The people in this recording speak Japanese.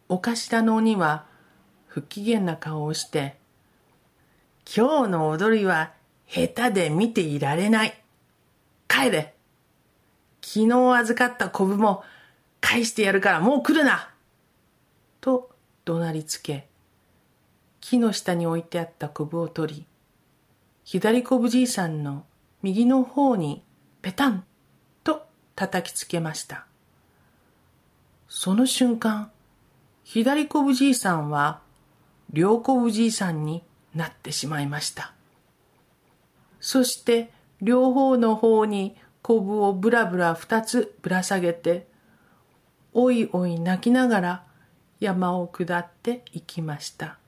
お頭の鬼は不機嫌な顔をして、今日の踊りは下手で見ていられない。帰れ。昨日預かったコブも返してやるからもう来るな。と怒鳴りつけ、木の下に置いてあったコブを取り、左コブじいさんの右の方にペタンと叩きつけました。その瞬間、左コブじいさんは両コブじいさんになってしまいました。そして両方の方にコブをぶらぶら2つぶら下げて、おいおい泣きながら山を下って行きました。